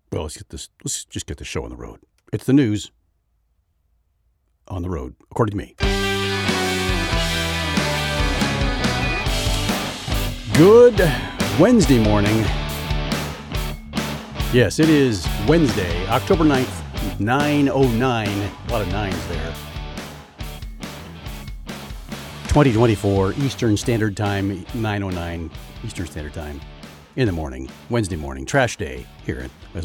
Well, let's just get the show on the road. It's the news on the road, according to me. Good Wednesday morning. Yes, it is Wednesday, October 9th, 9:09. A lot of nines there. 2024 Eastern Standard Time, 9:09 Eastern Standard Time in the morning, Wednesday morning, trash day here, as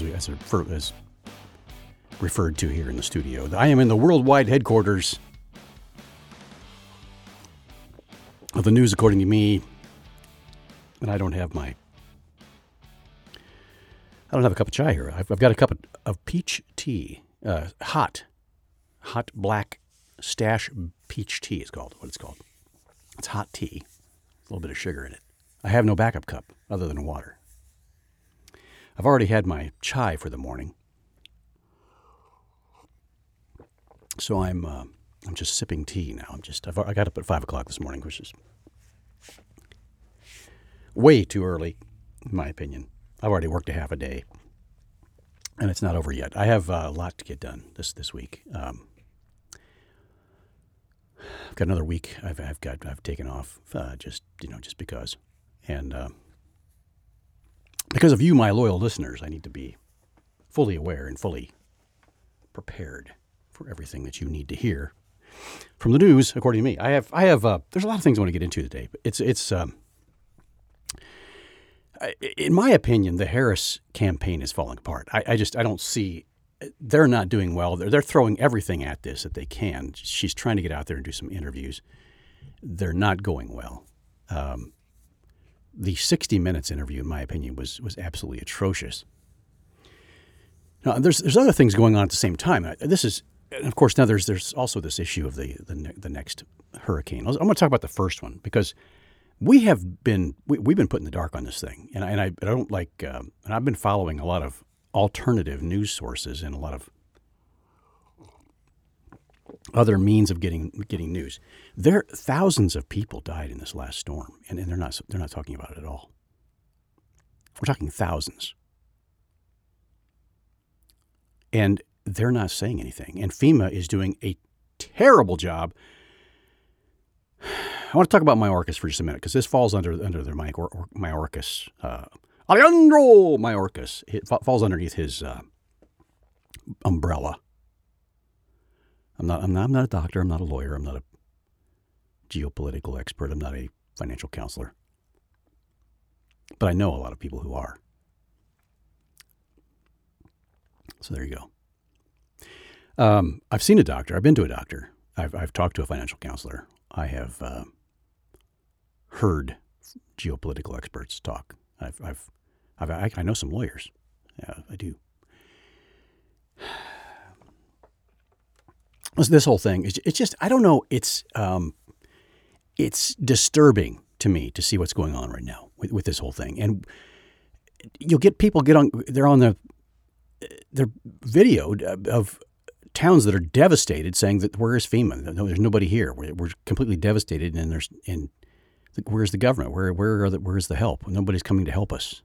referred to here in the studio. I am in the worldwide headquarters of the news, according to me, and I don't have a cup of chai here. I've got a cup of peach tea, hot black stash peach tea is what it's called. It's hot tea, a little bit of sugar in it. I have no backup cup other than water. I've already had my chai for the morning, so I'm just sipping tea now. I got up at 5 o'clock this morning, which is way too early, in my opinion. I've already worked a half a day, and it's not over yet. I have a lot to get done this week. I've got another week. I've taken off just because, and because of you, my loyal listeners, I need to be fully aware and fully prepared for everything that you need to hear from the news. According to me, I have. There's a lot of things I want to get into today, but it's in my opinion, the Harris campaign is falling apart. I don't see. They're not doing well. They're throwing everything at this that they can. She's trying to get out there and do some interviews. They're not going well. The 60 Minutes interview, in my opinion, was absolutely atrocious. Now, there's other things going on at the same time. Of course, now there's also this issue of the next hurricane. I'm going to talk about the first one because we've been put in the dark on this thing, and I don't like. And I've been following a lot of alternative news sources and a lot of other means of getting news. Thousands of people died in this last storm, and they're not talking about it at all. We're talking thousands, and they're not saying anything. And FEMA is doing a terrible job. I want to talk about Mayorkas for just a minute because this falls under their Mayorkas. Alejandro Mayorkas. It falls underneath his umbrella. I'm not a doctor. I'm not a lawyer. I'm not a geopolitical expert. I'm not a financial counselor. But I know a lot of people who are. So there you go. I've seen a doctor. I've been to a doctor. I've talked to a financial counselor. I have heard geopolitical experts talk. I know some lawyers. Yeah, I do. This whole thing it's just I don't know. It's disturbing to me to see what's going on right now with this whole thing. And you'll get people they're on their video of towns that are devastated, saying that where is FEMA? No, there's nobody here. We're completely devastated, and where's the government? Where's the help? Nobody's coming to help us.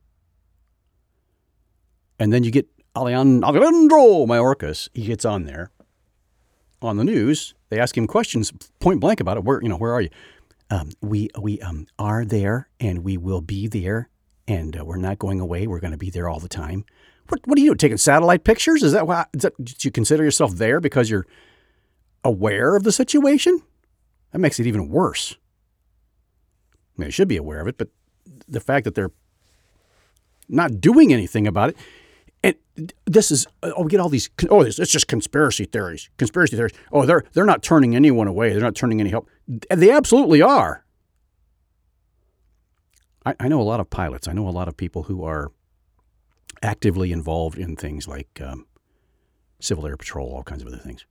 And then you get Alejandro Mayorkas. He gets on there on the news. They ask him questions point blank about it. Where are you? We are there, and we will be there, and we're not going away. We're going to be there all the time. What are you doing? Taking satellite pictures? Is that do you consider yourself there because you're aware of the situation? That makes it even worse. I mean, you should be aware of it, but the fact that they're not doing anything about it, and this is we get all these. It's just conspiracy theories. Conspiracy theories. Oh, they're not turning anyone away. They're not turning any help. And they absolutely are. I know a lot of pilots. I know a lot of people who are actively involved in things like Civil Air Patrol, all kinds of other things.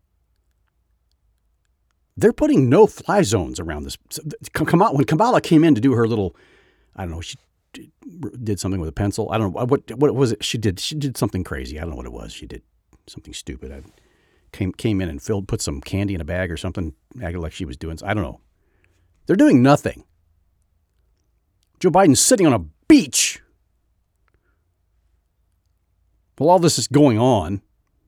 They're putting no-fly zones around this. When Kamala came in to do her little, I don't know, she did something with a pencil. I don't know. What was it she did? She did something crazy. I don't know what it was. She did something stupid. I came in and put some candy in a bag or something, acted like she was doing. I don't know. They're doing nothing. Joe Biden's sitting on a beach. Well, all this is going on.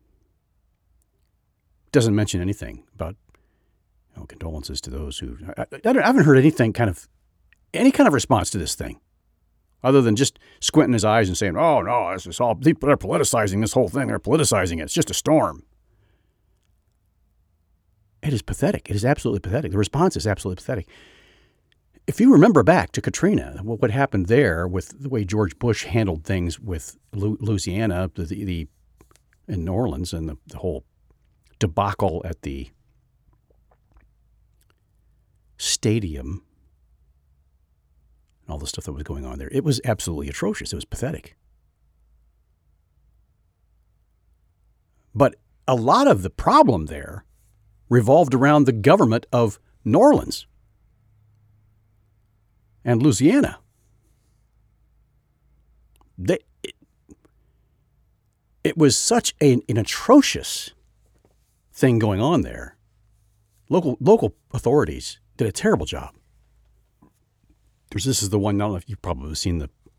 Doesn't mention anything about condolences to those who. I haven't heard any kind of response to this thing, other than just squinting his eyes and saying, "Oh no, this is all they're politicizing this whole thing. They're politicizing it. It's just a storm." It is pathetic. It is absolutely pathetic. The response is absolutely pathetic. If you remember back to Katrina, what happened there with the way George Bush handled things with Louisiana, in New Orleans, and the whole debacle at the stadium, and all the stuff that was going on there, it was absolutely atrocious. It was pathetic. But a lot of the problem there revolved around the government of New Orleans and Louisiana. It was such an atrocious thing going on there. Local authorities did a terrible job. This is the one, I don't know if you've probably seen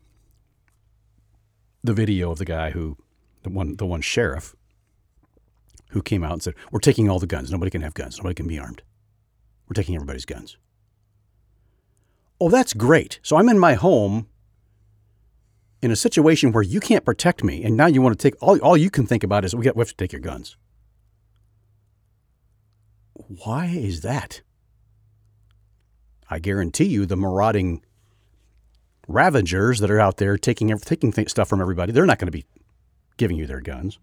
the video of the guy the one sheriff who came out and said, "We're taking all the guns. Nobody can have guns. Nobody can be armed. We're taking everybody's guns." Oh, that's great. So I'm in my home in a situation where you can't protect me, and now you want to take all you can think about is we have to take your guns. Why is that? I guarantee you the marauding ravagers that are out there taking stuff from everybody, they're not going to be giving you their guns.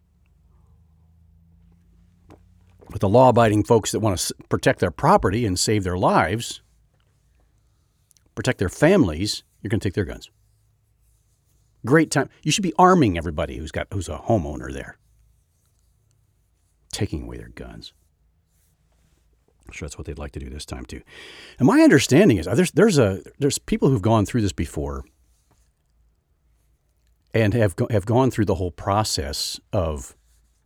But the law-abiding folks that want to protect their property and save their lives, protect their families, you're going to take their guns. Great time. You should be arming everybody who's a homeowner there. Taking away their guns. I'm sure that's what they'd like to do this time too. And my understanding is there's people who've gone through this before and have gone through the whole process of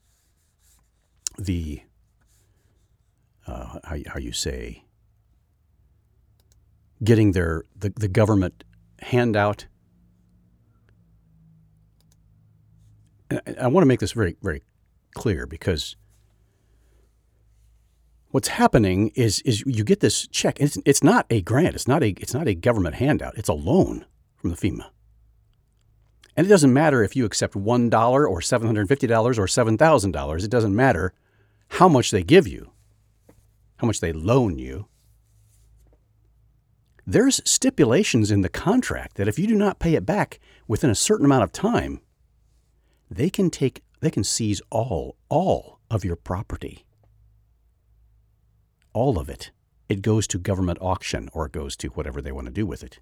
the how you say getting the government handout. And I want to make this very, very clear, because what's happening is you get this check. It's not a grant. It's not a government handout. It's a loan from the FEMA. And it doesn't matter if you accept $1 or $750 or $7,000. It doesn't matter how much they give you, how much they loan you. There's stipulations in the contract that if you do not pay it back within a certain amount of time, they can seize all of your property. All of it. It goes to government auction, or it goes to whatever they want to do with it.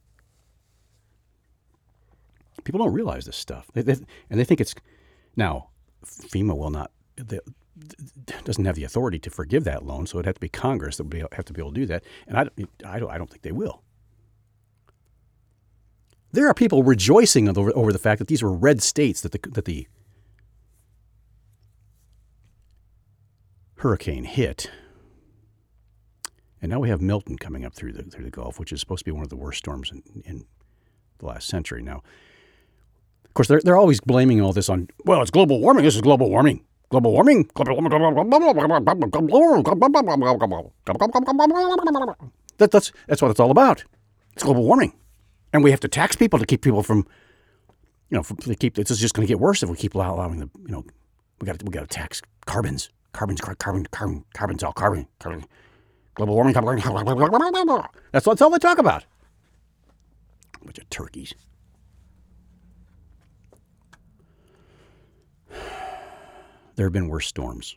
People don't realize this stuff. And they think it's... Now, FEMA will not... doesn't have the authority to forgive that loan, so it'd have to be Congress that would have to be able to do that. And I don't think they will. There are people rejoicing over the fact that these were red states that the hurricane hit. And now we have Milton coming up through the Gulf, which is supposed to be one of the worst storms in the last century. Now, of course, they're always blaming all this on, well, it's global warming. This is global warming. Global warming. That's what it's all about. It's global warming. And we have to tax people to keep people from, this is just going to get worse if we keep allowing we got to tax carbons. Carbon's all carbon. Global warming. That's all they talk about. Bunch of turkeys. There have been worse storms.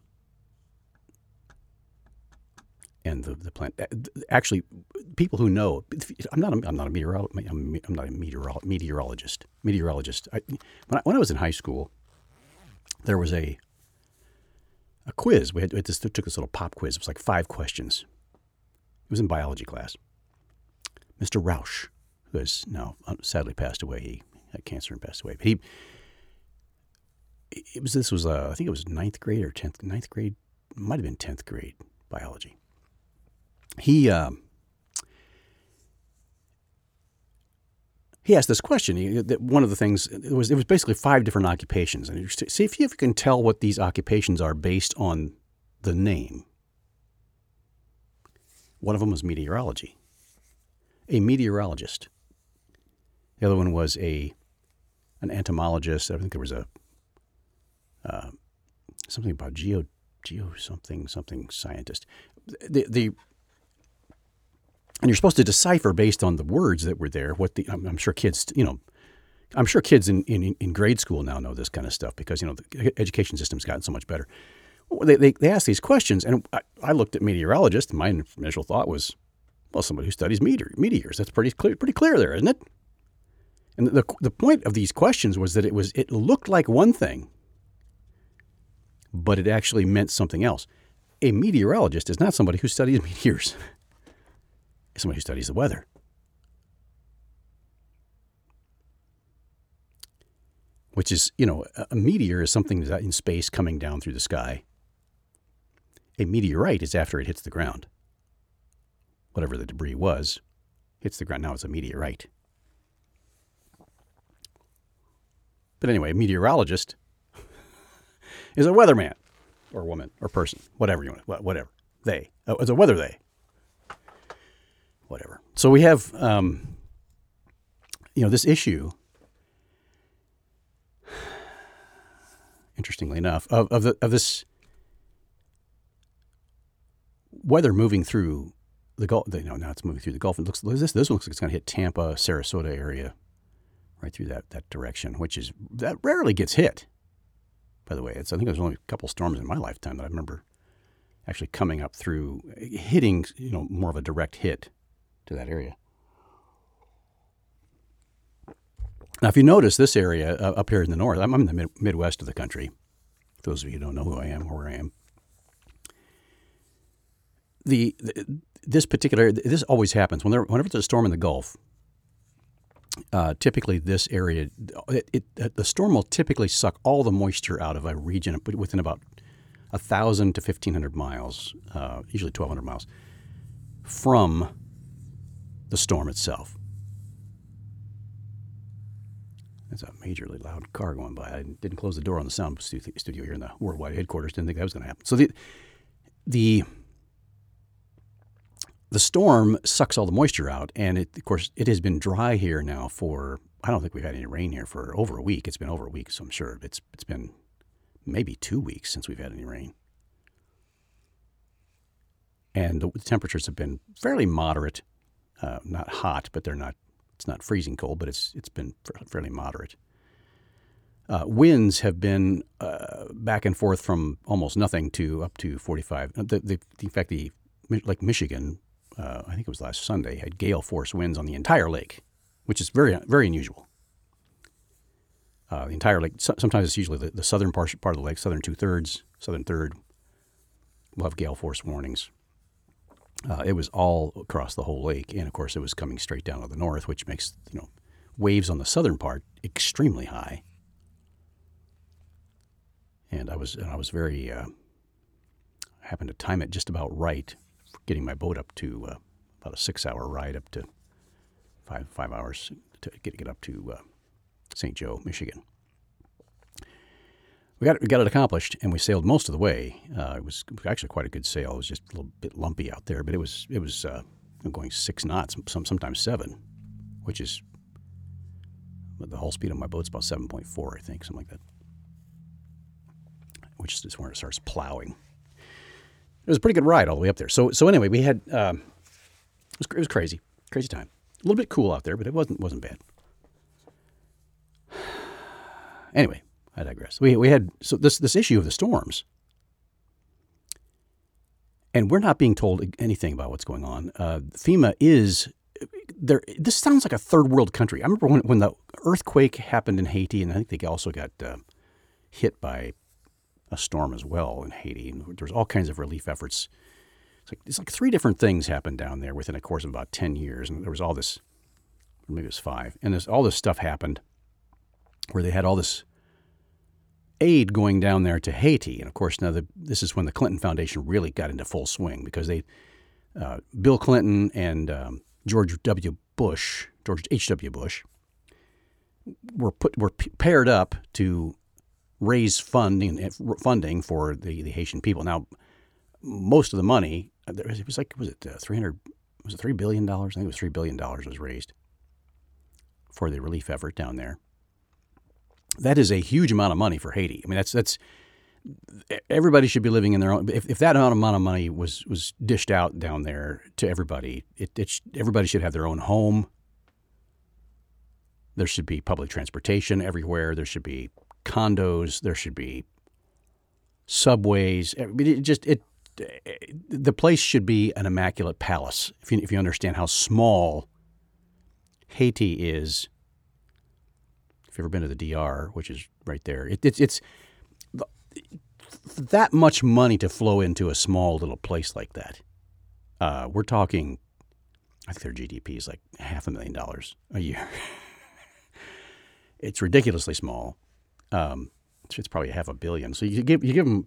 And the plant, actually, people who know, I'm not a meteorologist. When I was in high school, there was a quiz. We took this little pop quiz. It was like 5 questions. It was in biology class. Mr. Rausch, who has now sadly passed away, he had cancer and passed away. But this was I think it was 9th grade or 10th, 9th grade, might have been 10th grade biology. He he asked this question. One of the things, it was basically 5 different occupations. And see if you can tell what these occupations are based on the name. One of them was meteorology, a meteorologist. The other one was an entomologist. I think there was something about geo something scientist. And you're supposed to decipher based on the words that were there. I'm sure kids, I'm sure kids in grade school now know this kind of stuff because the education system's gotten so much better. They ask these questions, and I looked at meteorologist, and my initial thought was, well, somebody who studies meteors. That's pretty clear there, isn't it? And the point of these questions was that it looked like one thing, but it actually meant something else. A meteorologist is not somebody who studies meteors. It's somebody who studies the weather. Which is, a meteor is something that's in space coming down through the sky. A meteorite is after it hits the ground. Whatever the debris was, hits the ground. Now it's a meteorite. But anyway, a meteorologist is a weatherman or woman or person, whatever you want, whatever. It's a weather they. Whatever. So we have, this issue, interestingly enough, of this weather moving through the Gulf. Now it's moving through the Gulf. And this one looks like it's going to hit Tampa, Sarasota area, right through that direction, that rarely gets hit. By the way, I think there's only a couple storms in my lifetime that I remember actually coming up through, hitting, more of a direct hit to that area. Now, if you notice this area up here in the north, I'm in the Midwest of the country. For those of you who don't know who I am or where I am. This always happens whenever there's a storm in the Gulf. Typically, this area, the storm will typically suck all the moisture out of a region within about 1,000 to 1,500 miles, usually 1,200 miles, from the storm itself. That's a majorly loud car going by. I didn't close the door on the sound studio here in the worldwide headquarters. Didn't think that was going to happen. So the storm sucks all the moisture out, and of course it has been dry here now for, I don't think we've had any rain here for over a week. It's been over a week, so I'm sure it's been maybe 2 weeks since we've had any rain. And the temperatures have been fairly moderate, not hot, but it's not freezing cold, but it's been fairly moderate. Winds have been back and forth from almost nothing to up to 45. In fact, Lake Michigan, I think it was last Sunday, had gale force winds on the entire lake, which is very, very unusual. The entire lake, sometimes it's usually the southern part of the lake, southern 2/3, southern third, will have gale force warnings. It was all across the whole lake, and of course it was coming straight down to the north, which makes waves on the southern part extremely high. And I was very happened to time it just about right, for getting my boat up to about a 6-hour ride up to 5 hours to get up to St. Joe, Michigan. We got it accomplished, and we sailed most of the way. It was actually quite a good sail. It was just a little bit lumpy out there, but it was going 6 knots, sometimes 7, which is the hull speed on my boat's about 7.4, I think, something like that. Which is where it starts plowing. It was a pretty good ride all the way up there. So anyway, we had it was crazy time. A little bit cool out there, but it wasn't bad. Anyway, I digress. We had this issue of the storms, and we're not being told anything about what's going on. FEMA is there. This sounds like a third world country. I remember when the earthquake happened in Haiti, and I think they also got hit by a storm as well in Haiti. And there was all kinds of relief efforts. It's like 3 different things happened down there within a course of about 10 years, and there was all this, or maybe it was 5, and all this stuff happened where they had all this aid going down there to Haiti. And of course, now this is when the Clinton Foundation really got into full swing, because Bill Clinton and George H.W. Bush were paired up to raise funding for the Haitian people. Now, most of the money, it was like, was it $3 billion? I think it was $3 billion was raised for the relief effort down there. That is a huge amount of money for Haiti. I mean, that's everybody should be living in their own. If that amount of money was dished out down there to everybody, everybody should have their own home. There should be public transportation everywhere. There should be condos. There should be subways. The place should be an immaculate palace. If you understand how small Haiti is, if you've ever been to the DR, which is right there, it's that much money to flow into a small little place like that. We're talking, I think their GDP is like $500,000 a year. It's ridiculously small. It's probably $500 million. So you give them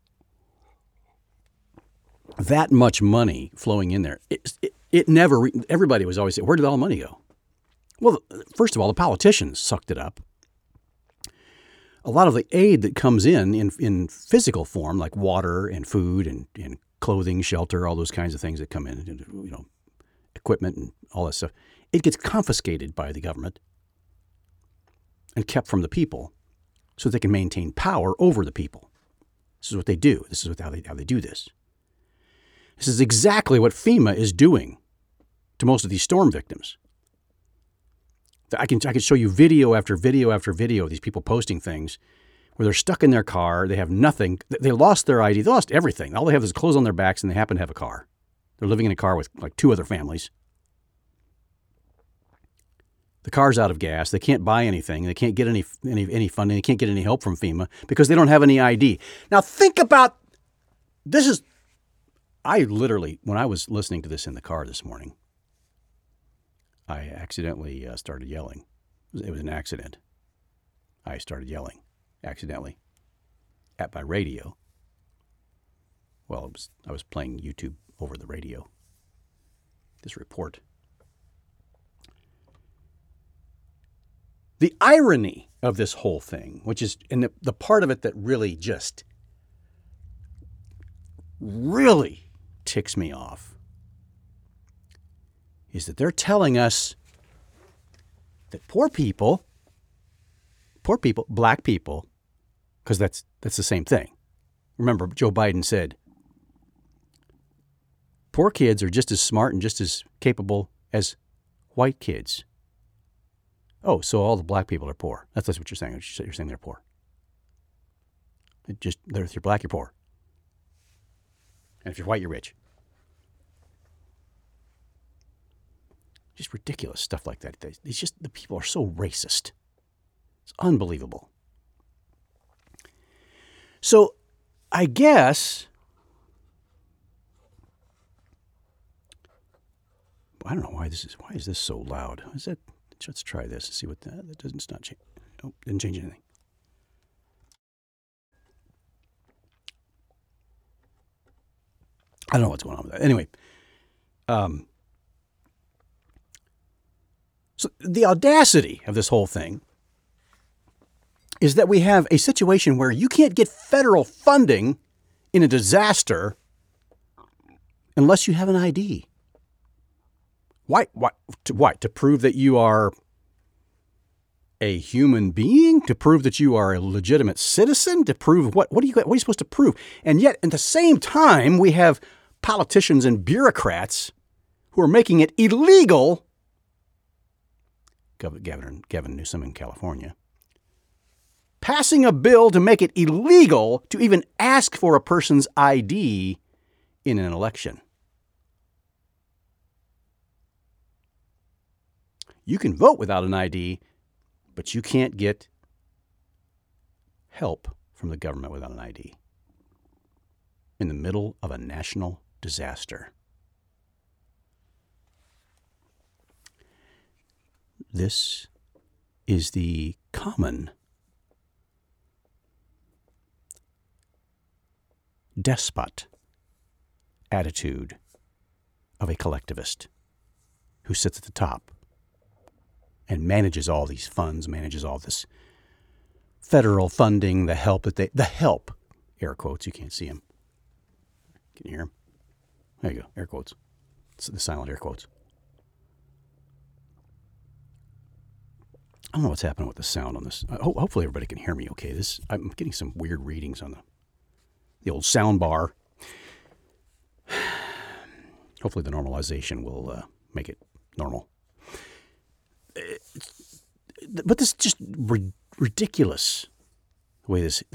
that much money flowing in there. It never. Everybody was always saying, where did all the money go? Well, first of all, the politicians sucked it up. A lot of the aid that comes in physical form, like water and food and clothing, shelter, all those kinds of things that come in, equipment and all that stuff, it gets confiscated by the government and kept from the people so they can maintain power over the people. This is what they do. This is how they do this. This is exactly what FEMA is doing to most of these storm victims. I can show you video after video after video of these people posting things where they're stuck in their car. They have nothing. They lost their ID. They lost everything. All they have is clothes on their backs, and they happen to have a car. They're living in a car with like 2 other families. The car's out of gas. They can't buy anything. They can't get any funding. They can't get any help from FEMA because they don't have any ID. Now think about this. I literally, when I was listening to this in the car this morning, I accidentally started yelling. It was an accident. I started yelling accidentally at my radio. Well, I was playing YouTube over the radio. This report. The irony of this whole thing, which is, and the part of it that really ticks me off, is that they're telling us that poor people, black people, because that's the same thing. Remember, Joe Biden said, poor kids are just as smart and just as capable as white kids. Oh, so all the black people are poor. That's what you're saying. You're saying they're poor. If you're black, you're poor. And if you're white, you're rich. Just ridiculous stuff like that. It's just, the people are so racist. It's unbelievable. So I guess, I don't know why is this so loud? Let's try this and see what that doesn't, it's not change. Nope, didn't change anything. I don't know what's going on with that. Anyway, so the audacity of this whole thing is that we have a situation where you can't get federal funding in a disaster unless you have an ID. Why? To prove that you are a human being? To prove that you are a legitimate citizen? To prove what? What are you supposed to prove? And yet, at the same time, we have politicians and bureaucrats who are making it illegal. Gavin Newsom in California, passing a bill to make it illegal to even ask for a person's ID in an election. You can vote without an ID, but you can't get help from the government without an ID in the middle of a national disaster. This is the common despot attitude of a collectivist who sits at the top and manages all these funds, manages all this federal funding, the help, air quotes, you can't see him. Can you hear him? There you go, air quotes. It's the silent air quotes. I don't know what's happening with the sound on this. Hopefully everybody can hear me okay. I'm getting some weird readings on the old sound bar. Hopefully the normalization will make it normal. But this is just ridiculous the way this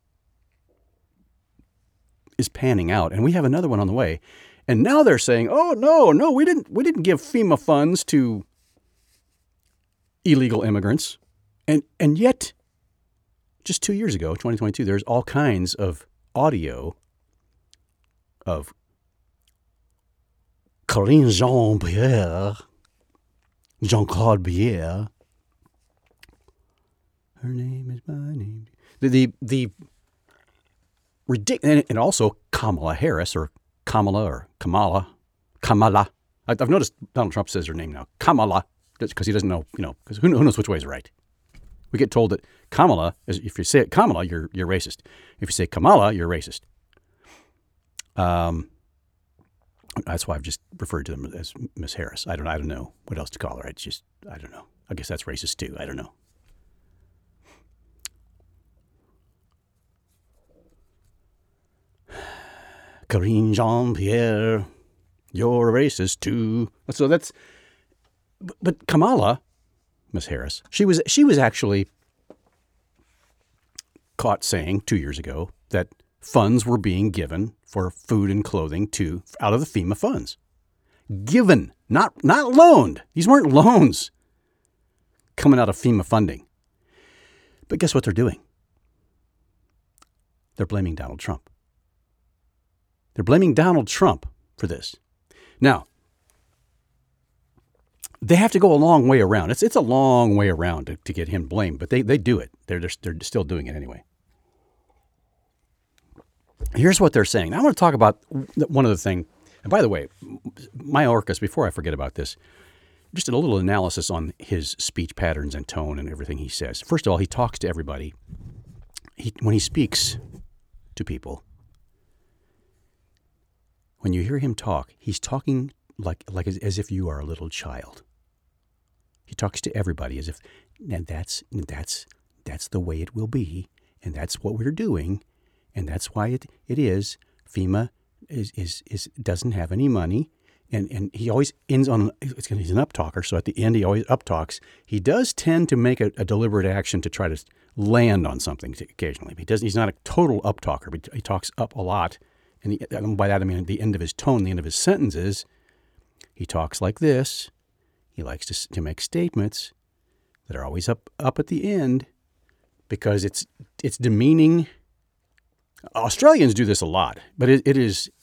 is panning out. And we have another one on the way. And now they're saying, oh, no, we didn't give FEMA funds to illegal immigrants. And yet, just 2 years ago, 2022, there's all kinds of audio of Karine Jean-Pierre, Jean-Claude Pierre. Her name is my name. The ridiculous, and also Kamala Harris or Kamala. I've noticed Donald Trump says her name now, Kamala, because he doesn't know, because who knows which way is right. We get told that Kamala, if you say it Kamala, you're racist. If you say Kamala, you're racist. That's why I've just referred to them as Miss Harris. I don't know what else to call her. I don't know. I guess that's racist too. I don't know. Karine Jean-Pierre, you're a racist too. So but Kamala, Miss Harris, she was actually caught saying 2 years ago that funds were being given for food and clothing out of the FEMA funds. Given, not loaned. These weren't loans coming out of FEMA funding. But guess what they're doing? They're blaming Donald Trump. They're blaming Donald Trump for this. Now, they have to go a long way around. It's a long way around to get him blamed, but they do it. They're still doing it anyway. Here's what they're saying. Now, I want to talk about one other thing. And by the way, Mayorkas, before I forget about this, just a little analysis on his speech patterns and tone and everything he says. First of all, he talks to everybody. When he speaks to people, when you hear him talk, he's talking like as if you are a little child. He talks to everybody as if, and that's the way it will be, and that's what we're doing, and that's why it is. FEMA is doesn't have any money, and he always ends on. He's an up talker, so at the end he always up talks. He does tend to make a deliberate action to try to land on something occasionally. He's not a total up talker, but he talks up a lot. And by that I mean at the end of his tone, the end of his sentences, he talks like this. He likes to make statements that are always up at the end because it's demeaning. Australians do this a lot, but it is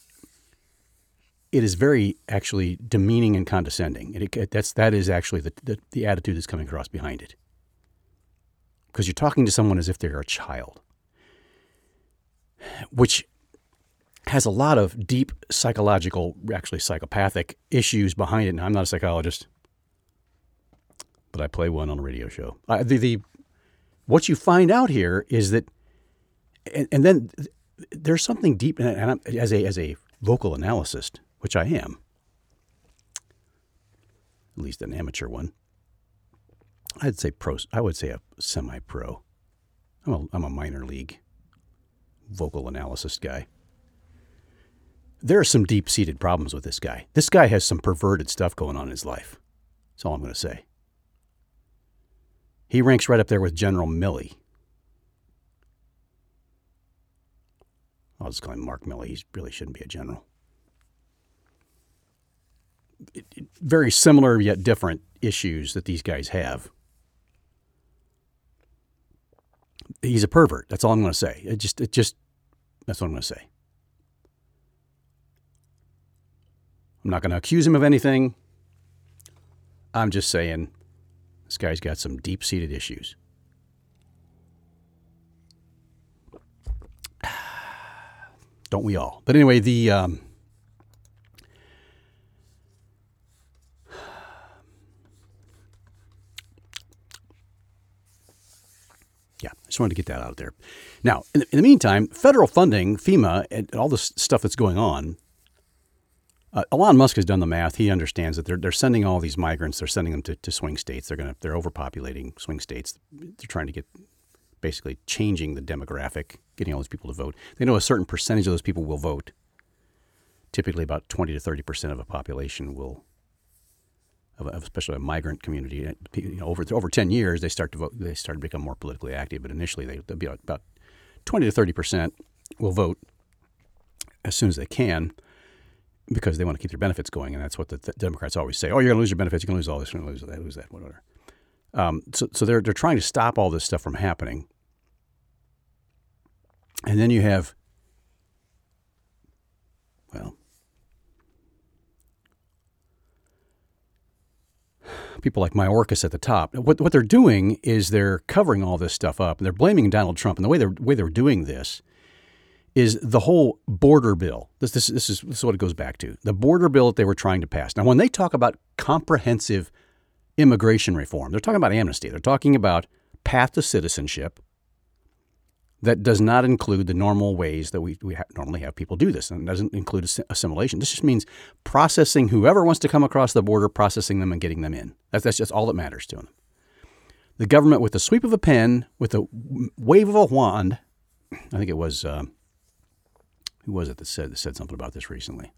very actually demeaning and condescending. That is actually the attitude that's coming across behind it. Because you're talking to someone as if they're a child, which has a lot of deep psychological, actually psychopathic issues behind it. Now, I'm not a psychologist, but I play one on a radio show. What you find out here is that, and then there's something deep, and as a vocal analyst, which I am, at least an amateur one, I'd say pro. I would say a semi-pro. I'm a minor league vocal analysis guy. There are some deep-seated problems with this guy. This guy has some perverted stuff going on in his life. That's all I'm going to say. He ranks right up there with General Milley. I'll just call him Mark Milley. He really shouldn't be a general. Very similar yet different issues that these guys have. He's a pervert. That's all I'm going to say. That's what I'm going to say. I'm not going to accuse him of anything. I'm just saying this guy's got some deep-seated issues. Don't we all? But anyway, Yeah, I just wanted to get that out there. Now, in the meantime, federal funding, FEMA, and all this stuff that's going on, Elon Musk has done the math. He understands that they're sending all these migrants. They're sending them to swing states. They're overpopulating swing states. They're trying to get basically changing the demographic, getting all those people to vote. They know a certain percentage of those people will vote. Typically, about 20 to 30% of a population will, especially a migrant community. Over 10 years, they start to vote. They start to become more politically active. But initially, they'll be about 20 to 30% will vote as soon as they can, because they want to keep their benefits going, and that's what the Democrats always say. Oh, you're going to lose your benefits. You're going to lose all this. You're going to lose that, whatever. So they're trying to stop all this stuff from happening. And then you have, people like Mayorkas at the top. What they're doing is they're covering all this stuff up, and they're blaming Donald Trump. And the way they're doing this is the whole border bill. This is what it goes back to. The border bill that they were trying to pass. Now, when they talk about comprehensive immigration reform, they're talking about amnesty. They're talking about path to citizenship that does not include the normal ways that we normally have people do this, and doesn't include assimilation. This just means processing whoever wants to come across the border, processing them and getting them in. That's just all that matters to them. The government, with the sweep of a pen, with the wave of a wand, I think it was, who was it that said something about this recently?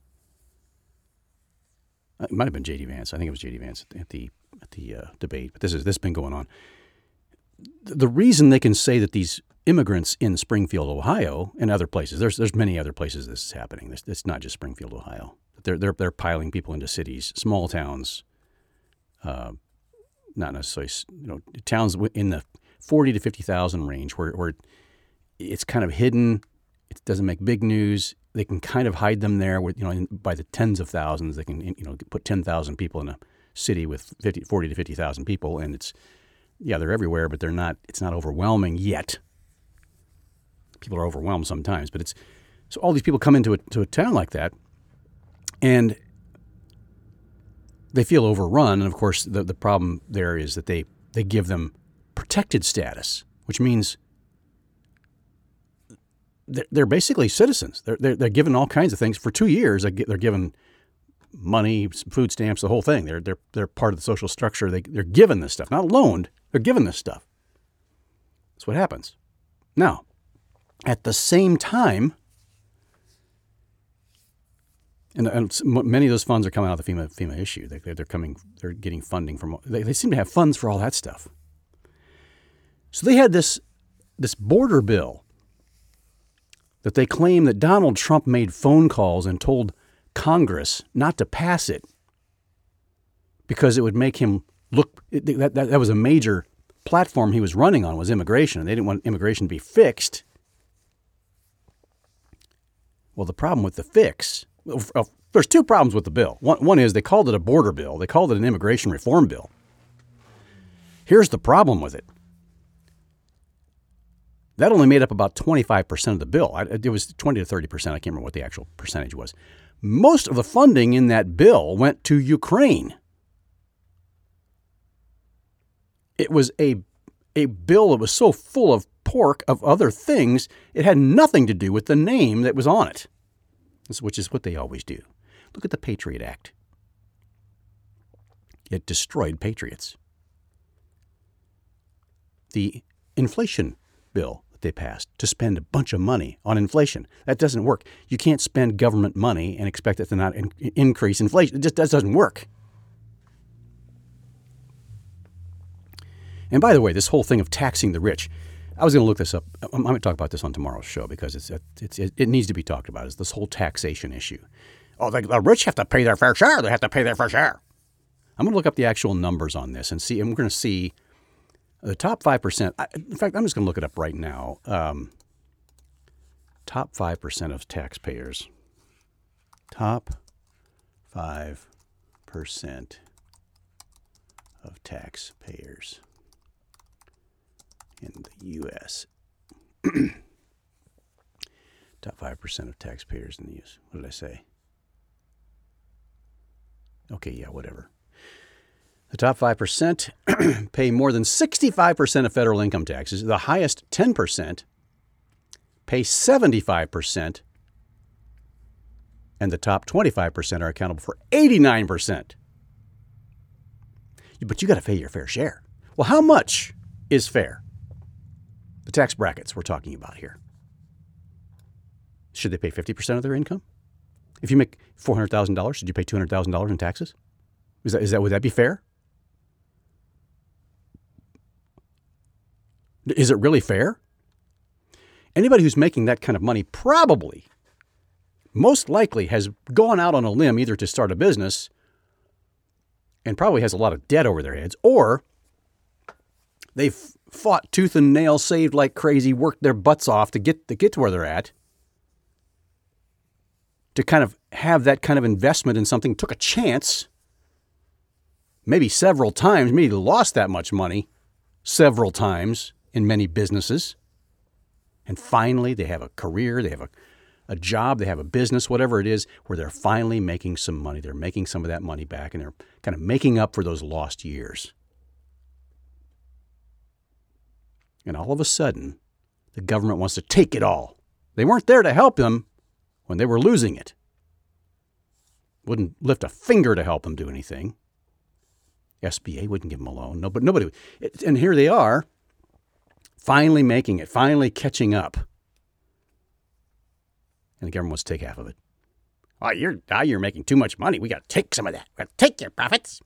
It might have been J.D. Vance. I think it was J.D. Vance at the debate. But this has been going on. The reason they can say that these immigrants in Springfield, Ohio, and other places, there's many other places this is happening. It's not just Springfield, Ohio. They're piling people into cities, small towns, not necessarily towns in the 40 to 50,000 range, where it's kind of hidden. It doesn't make big news. They can kind of hide them there with, by the tens of thousands. They can, put 10,000 people in a city with 40 to 50,000 people, and they're everywhere, but it's not overwhelming yet. People are overwhelmed sometimes, but so all these people come into a town like that, and they feel overrun. And of course, the problem there is that they give them protected status, which means they're basically citizens. They're given all kinds of things for 2 years. They're given money, food stamps, the whole thing. They're part of the social structure. They're given this stuff, not loaned. They're given this stuff. That's what happens. Now, at the same time, and many of those funds are coming out of the FEMA issue. They're getting funding from. They seem to have funds for all that stuff. So they had this border bill that they claim that Donald Trump made phone calls and told Congress not to pass it because it would make him look. That was a major platform he was running on, was immigration, and they didn't want immigration to be fixed. Well, the problem with the fix, there's two problems with the bill. One is they called it a border bill. They called it an immigration reform bill. Here's the problem with it. That only made up about 25% of the bill. It was 20 to 30%. I can't remember what the actual percentage was. Most of the funding in that bill went to Ukraine. It was a bill that was so full of pork of other things, it had nothing to do with the name that was on it, which is what they always do. Look at the Patriot Act. It destroyed patriots. The inflation bill that they passed to spend a bunch of money on inflation, that doesn't work. You can't spend government money and expect it to not increase inflation. It just doesn't work. And by the way, this whole thing of taxing the rich, I was going to look this up. I'm going to talk about this on tomorrow's show because it needs to be talked about. Is this whole taxation issue? Oh, the rich have to pay their fair share. They have to pay their fair share. I'm going to look up the actual numbers on this and see. And we're going to see the top 5%. In fact, I'm just going to look it up right now. Top 5% of taxpayers. Top 5% of taxpayers in the U.S. Top 5% of taxpayers in the U.S. What did I say? Okay, yeah, whatever. The top 5% pay more than 65% of federal income taxes. The highest 10% pay 75%. And the top 25% are accountable for 89%. But you got to pay your fair share. Well, how much is fair? The tax brackets we're talking about here. Should they pay 50% of their income? If you make $400,000, should you pay $200,000 in taxes? Would that be fair? Is it really fair? Anybody who's making that kind of money probably, most likely, has gone out on a limb either to start a business and probably has a lot of debt over their heads, or they've fought tooth and nail, saved like crazy, worked their butts off to get to where they're at, to kind of have that kind of investment in something, took a chance, maybe several times, maybe lost that much money several times in many businesses. And finally, they have a career, they have a job, they have a business, whatever it is, where they're finally making some money. They're making some of that money back, and they're kind of making up for those lost years. And all of a sudden, the government wants to take it all. They weren't there to help them when they were losing it. Wouldn't lift a finger to help them do anything. SBA wouldn't give them a loan. No, but nobody. And here they are, finally making it, finally catching up. And the government wants to take half of it. Oh, you're making too much money. We got to take some of that. We got to take your profits.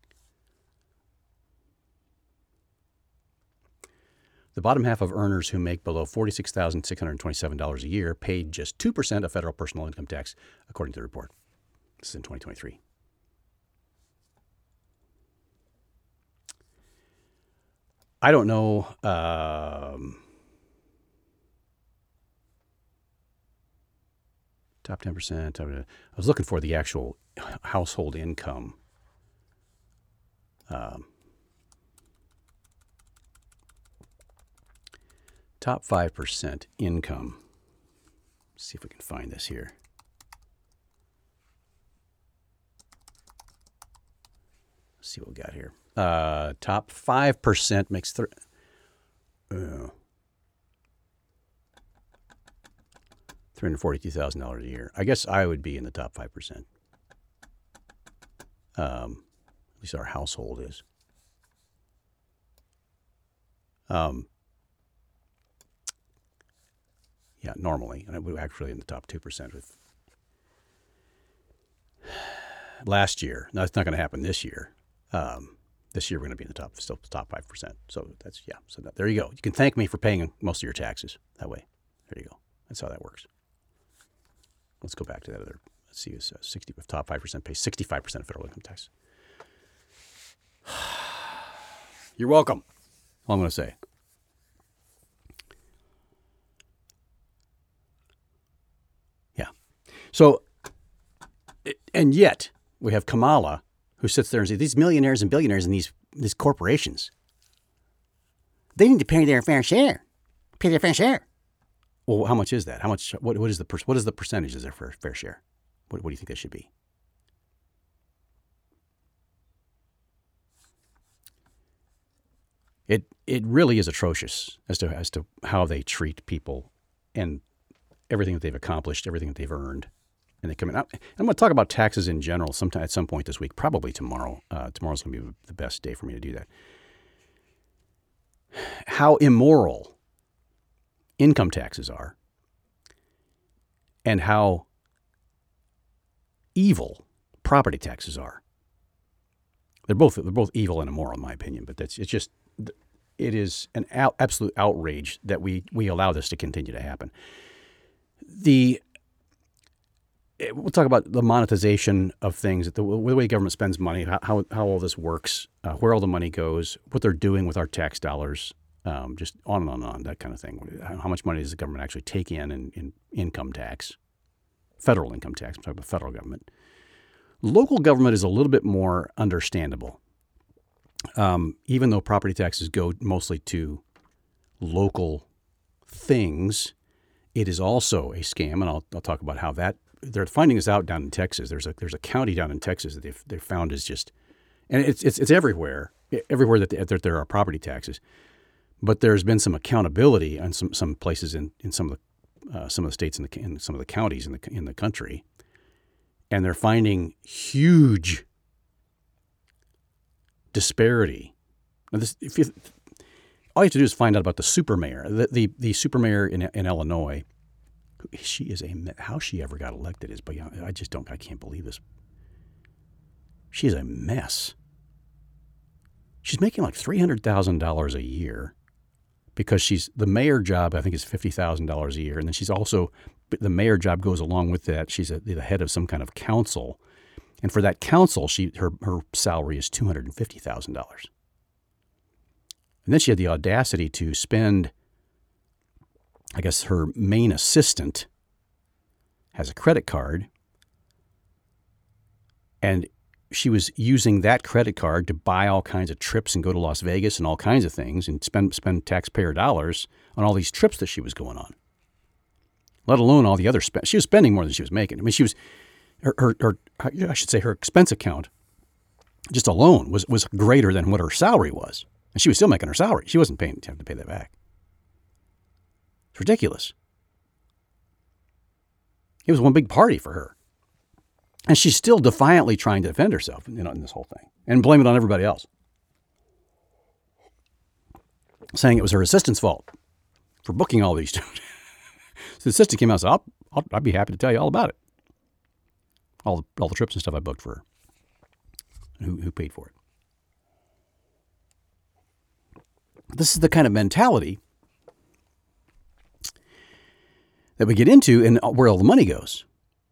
The bottom half of earners who make below $46,627 a year paid just 2% of federal personal income tax, according to the report. This is in 2023. I don't know. Top 10%. I was looking for the actual household income. Top 5% income. Let's see if we can find this here. Let's see what we got here. Top 5% makes $342,000 a year. I guess I would be in the top 5%. At least our household is. Yeah, normally, and we're actually in the top 2% with last year. Now, it's not going to happen this year. This year we're going to be in the top 5%. So that's, yeah. So there you go. You can thank me for paying most of your taxes that way. There you go. That's how that works. Let's go back to that other. Let's see. It's 60. Top 5% pays 65% of federal income tax. You're welcome. All I'm going to say. Yeah. So, and yet we have Kamala, who sits there and says, these millionaires and billionaires and these corporations, they need to pay their fair share. Pay their fair share. Well, how much is that? How much? What is the percentage of their fair share? What do you think that should be? It really is atrocious as to how they treat people and everything that they've accomplished, everything that they've earned. And they come in. I'm going to talk about taxes in general at some point this week, probably tomorrow. Tomorrow's going to be the best day for me to do that. How immoral income taxes are, and how evil property taxes are. They're both evil and immoral, in my opinion. But it is an absolute outrage that we allow this to continue to happen. We'll talk about the monetization of things, the way government spends money, how all this works, where all the money goes, what they're doing with our tax dollars, just on and on, that kind of thing. How much money does the government actually take in income tax, federal income tax? I'm talking about federal government. Local government is a little bit more understandable, even though property taxes go mostly to local things. It is also a scam, and I'll talk about how that. They're finding this out down in Texas. There's a county down in Texas that they've found is just and it's everywhere that there are property taxes. But there's been some accountability on some places in some of the states in some of the counties in the country, and they're finding huge disparity. Now all you have to do is find out about the supermayor. The supermayor in Illinois, how she ever got elected is beyond. I can't believe this. She's a mess. She's making like $300,000 a year because the mayor job, I think, is $50,000 a year. And then the mayor job goes along with that. She's the head of some kind of council. And for that council, her salary is $250,000. And then she had the audacity to spend, I guess her main assistant has a credit card, and she was using that credit card to buy all kinds of trips and go to Las Vegas and all kinds of things and spend taxpayer dollars on all these trips that she was going on, let alone all the other she was spending more than she was making. I mean, she was her expense account just alone was greater than what her salary was. And she was still making her salary. She wasn't having to pay that back. It's ridiculous. It was one big party for her. And she's still defiantly trying to defend herself in this whole thing and blame it on everybody else. Saying it was her assistant's fault for booking all these. So the assistant came out and said, I'd be happy to tell you all about it. All the trips and stuff I booked for her. And who paid for it. This is the kind of mentality that we get into and where all the money goes.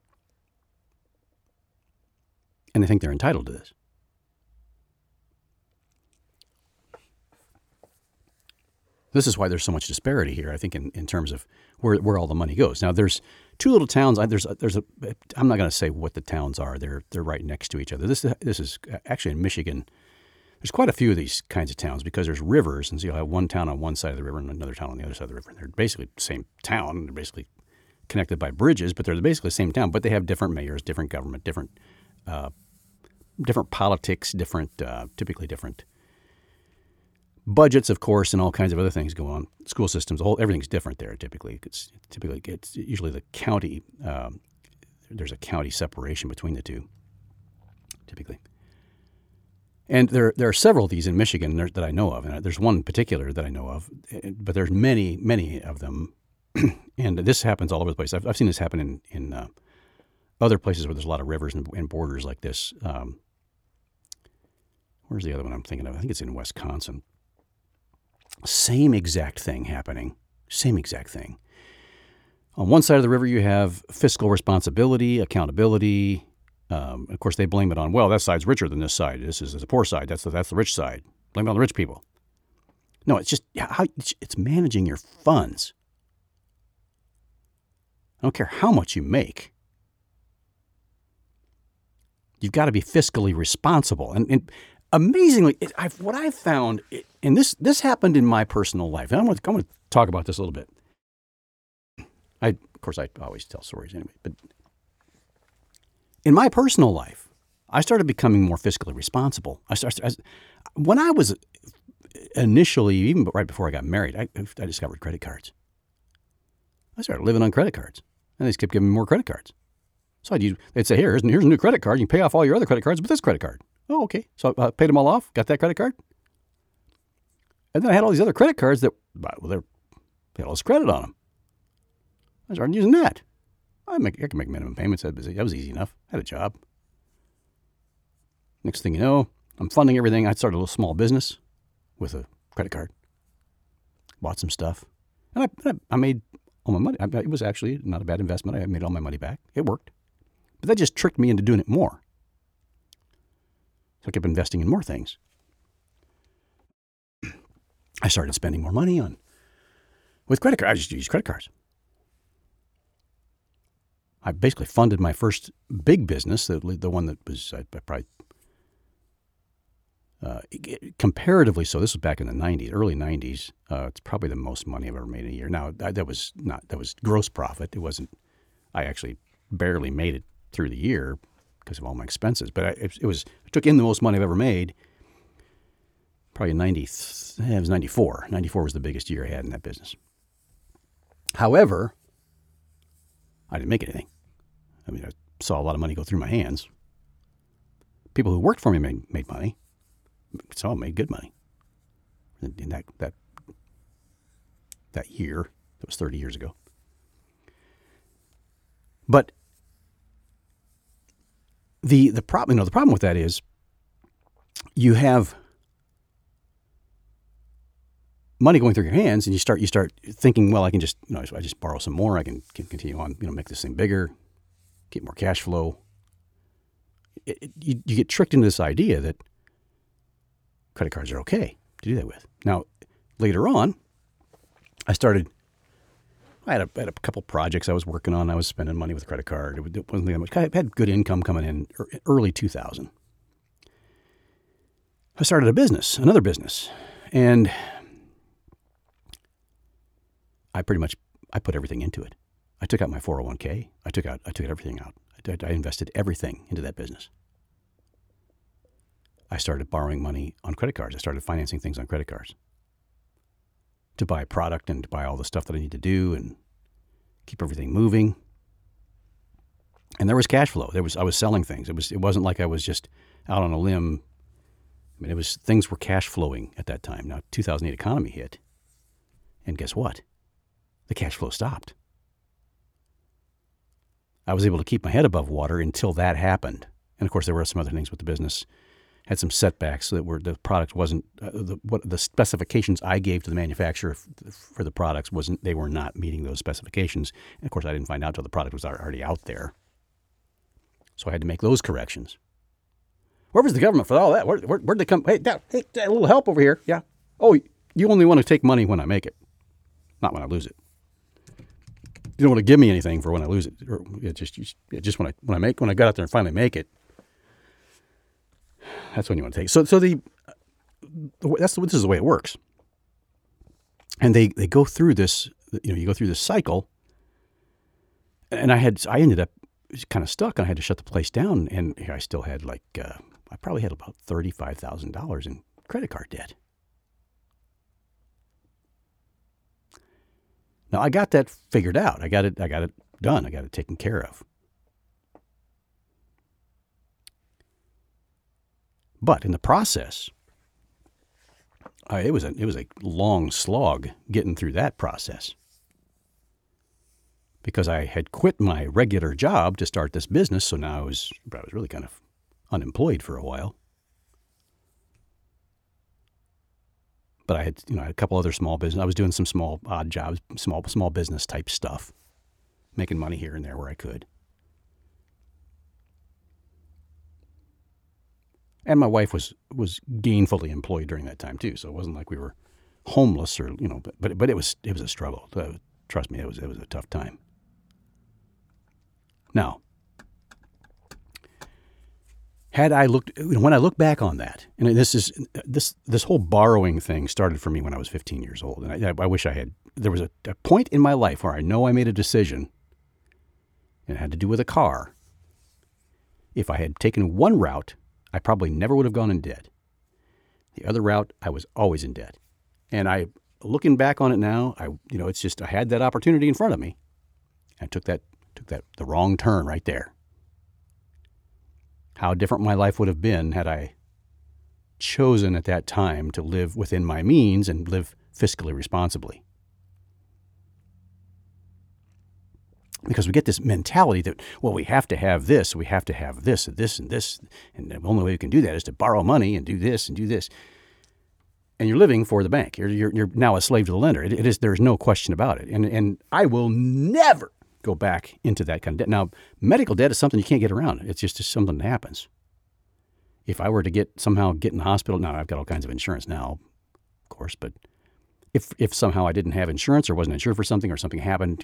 And they think they're entitled to this. This is why there's so much disparity here, I think, in terms of where all the money goes. Now, there's two little towns. I'm not going to say what the towns are. They're right next to each other. This is actually in Michigan. There's quite a few of these kinds of towns because there's rivers, and so you'll have one town on one side of the river and another town on the other side of the river. And they're basically the same town. They're basically connected by bridges, but they're basically the same town. But they have different mayors, different government, different politics, typically different budgets, of course, and all kinds of other things go on. School systems, everything's different there. Typically, it's usually the county. There's a county separation between the two, typically. And there are several of these in Michigan that I know of, and there's one in particular that I know of, but there's many of them, and this happens all over the place. I've seen this happen in other places where there's a lot of rivers and borders like this. Where's the other one I'm thinking of? I think it's in Wisconsin. Same exact thing happening. Same exact thing. On one side of the river, you have fiscal responsibility, accountability. Of course, they blame it on, well, that side's richer than this side. This is the poor side. That's the rich side. Blame it on the rich people. No, it's just it's managing your funds. I don't care how much you make. You've got to be fiscally responsible. And amazingly, what I've found, and this happened in my personal life, and I'm going to talk about this a little bit. Of course, I always tell stories anyway, but in my personal life, I started becoming more fiscally responsible. When I was initially, even right before I got married, I discovered credit cards. I started living on credit cards, and they just kept giving me more credit cards. So they'd say, here's a new credit card. You can pay off all your other credit cards with this credit card. Oh, okay. So I paid them all off, got that credit card. And then I had all these other credit cards they had all this credit on them. I started using that. I could make minimum payments. That was easy enough. I had a job. Next thing you know, I'm funding everything. I started a little small business with a credit card. Bought some stuff. And I made all my money. It was actually not a bad investment. I made all my money back. It worked. But that just tricked me into doing it more. So I kept investing in more things. I started spending more money with credit cards. I just used credit cards. I basically funded my first big business, the one that was probably comparatively so. This was back in the 90s, early 90s. It's probably the most money I've ever made in a year. Now that was gross profit. It wasn't. I actually barely made it through the year because of all my expenses. But it was I took in the most money I've ever made. Probably it was 94. 94 was the biggest year I had in that business. However, I didn't make anything. I mean, I saw a lot of money go through my hands. People who worked for me made money. Some of them made good money. In that year, that was 30 years ago. But the problem with that is you have money going through your hands, and you start thinking, well, I can just I just borrow some more. I can continue on, make this thing bigger, get more cash flow. You get tricked into this idea that credit cards are okay to do that with. Now, later on, I had a couple projects I was working on. I was spending money with a credit card. It wasn't that much. I had good income coming in early 2000. I started another business, and I put everything into it. I took out my 401k. I took everything out. I invested everything into that business. I started borrowing money on credit cards. I started financing things on credit cards to buy product and to buy all the stuff that I need to do and keep everything moving. And there was cash flow. I was selling things. It wasn't like I was just out on a limb. I mean, things were cash flowing at that time. Now, 2008 economy hit, and guess what? The cash flow stopped. I was able to keep my head above water until that happened. And of course, there were some other things with the business. Had some setbacks that were the product wasn't the specifications I gave to the manufacturer for the products they were not meeting those specifications. And of course, I didn't find out until the product was already out there. So I had to make those corrections. Where was the government for all that? Where'd they come? Hey, a little help over here. Yeah. Oh, you only want to take money when I make it, not when I lose it. You don't want to give me anything for when I lose it, or just when I got out there and finally make it. That's when you want to take. So this is the way it works. And they go through this. You go through this cycle. And I ended up kind of stuck, and I had to shut the place down. And I still had I probably had about $35,000 in credit card debt. Now I got that figured out. I got it done. I got it taken care of. But in the process, it was a long slog getting through that process, because I had quit my regular job to start this business. So now I was really kind of unemployed for a while. But I had a couple other small business. I was doing some small odd jobs, small business type stuff, making money here and there where I could. And my wife was gainfully employed during that time too, so it wasn't like we were homeless or but it was a struggle. Trust me, it was a tough time. Now, when I look back on that, and this whole borrowing thing started for me when I was 15 years old, and I wish I had. There was a point in my life where I know I made a decision, and it had to do with a car. If I had taken one route, I probably never would have gone in debt. The other route, I was always in debt. And looking back on it now, it's just I had that opportunity in front of me. I took the wrong turn right there. How different my life would have been had I chosen at that time to live within my means and live fiscally responsibly. Because we get this mentality that, well, we have to have this, and this, and this, and the only way we can do that is to borrow money and do this and do this. And you're living for the bank. You're now a slave to the lender. There's no question about it. And I will never go back into that kind of debt. Now, medical debt is something you can't get around. It's just something that happens. If I were to somehow get in the hospital, now I've got all kinds of insurance now, of course, but if somehow I didn't have insurance or wasn't insured for something, or something happened,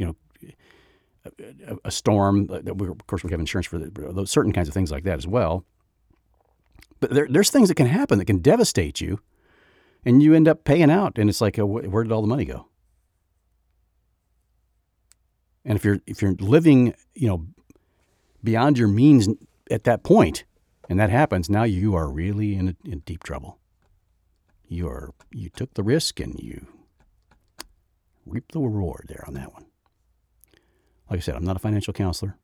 a storm, of course we have insurance for those certain kinds of things like that as well. But there's things that can happen that can devastate you, and you end up paying out, and it's like, where did all the money go? And if you're living, beyond your means at that point, and that happens, now you are really in deep trouble. You took the risk and you reap the reward there on that one. Like I said, I'm not a financial counselor.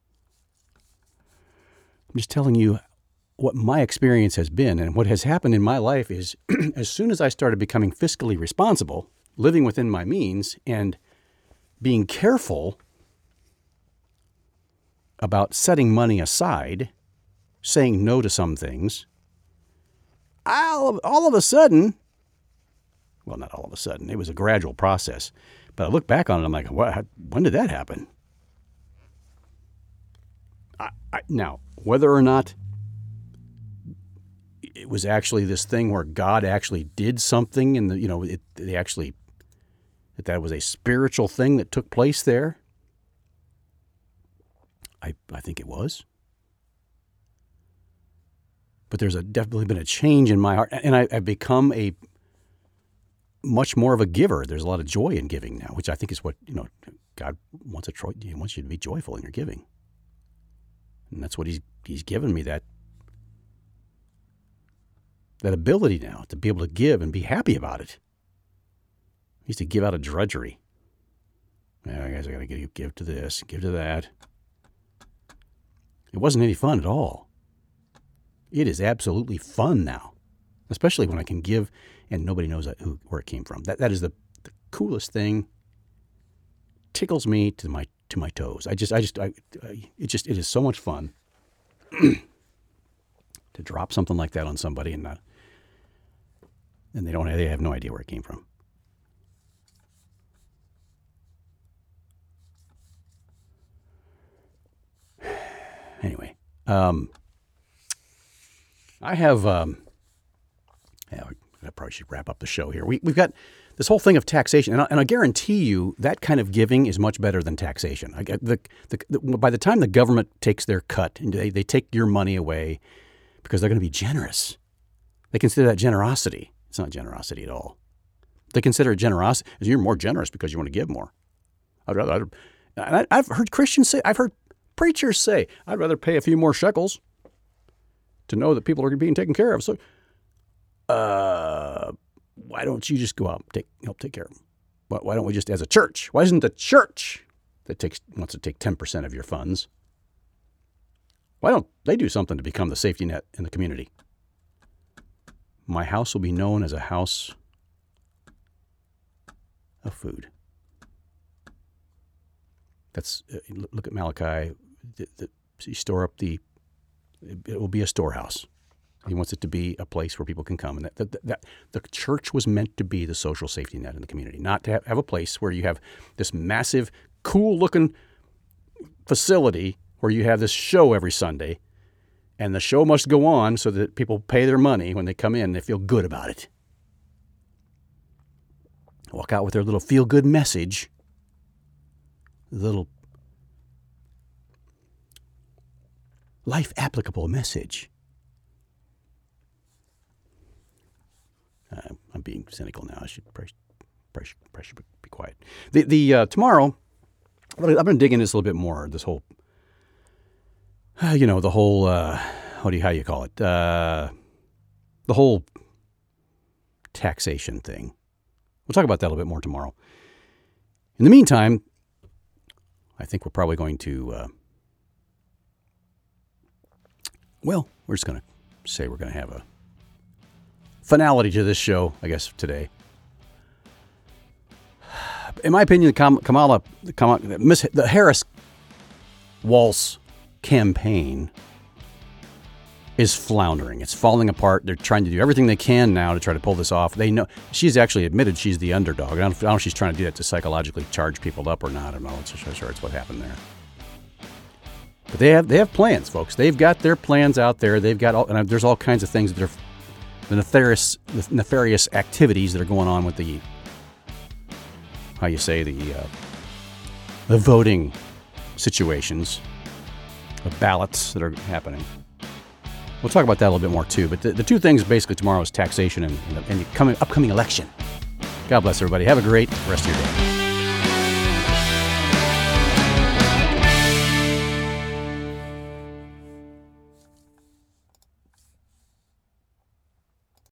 I'm just telling you what my experience has been, and what has happened in my life is as soon as I started becoming fiscally responsible, living within my means, and being careful about setting money aside, saying no to some things, all of a sudden, well, not all of a sudden, it was a gradual process, but I look back on it, I'm like, when did that happen? Now, whether or not it was actually this thing where God actually did something and that was a spiritual thing that took place there, I think it was. But there's definitely been a change in my heart, and I've become much more of a giver. There's a lot of joy in giving now, which I think is what, God wants. He wants you to be joyful in your giving. And that's what he's given me, that ability now to be able to give and be happy about it. I used to give out of drudgery. Guys, I got to give to this, give to that. It wasn't any fun at all. It is absolutely fun now, especially when I can give and nobody knows where it came from. That is the coolest thing. Tickles me to my toes. It is so much fun to drop something like that on somebody and they have no idea where it came from. Anyway, I have. I probably should wrap up the show here. We've got this whole thing of taxation, and I guarantee you that kind of giving is much better than taxation. By the time the government takes their cut and they take your money away because they're going to be generous, they consider that generosity. It's not generosity at all. They consider it generosity as you're more generous because you want to give more. I've heard Christians say, I've heard preachers say, I'd rather pay a few more shekels to know that people are being taken care of. So, why don't you just go out and help take care of them? Why don't we just, as a church, why isn't the church that wants to take 10% of your funds, why don't they do something to become the safety net in the community? My house will be known as a house of food. That's look at Malachi. You store up it will be a storehouse. He wants it to be a place where people can come, and that the church was meant to be the social safety net in the community, not to have a place where you have this massive, cool-looking facility where you have this show every Sunday, and the show must go on so that people pay their money when they come in and they feel good about it. Walk out with their little feel-good message, little life-applicable message. I'm being cynical now. I should be quiet. Tomorrow, I've been digging this a little bit more. This whole, the whole, how do you call it? The whole taxation thing. We'll talk about that a little bit more tomorrow. In the meantime, I think we're probably going to, we're just going to say we're going to have a finality to this show, I guess, today. In my opinion, the Harris-Walz campaign is floundering. It's falling apart. They're trying to do everything they can now to try to pull this off. They know she's actually admitted she's the underdog. I don't know if she's trying to do that to psychologically charge people up or not. I'm not sure it's what happened there. But they have plans, folks. They've got their plans out there. They've got there's all kinds of things that are the nefarious activities that are going on with the voting situations, the ballots that are happening. We'll talk about that a little bit more too. But the two things basically tomorrow is taxation and the upcoming election. God bless everybody. Have a great rest of your day.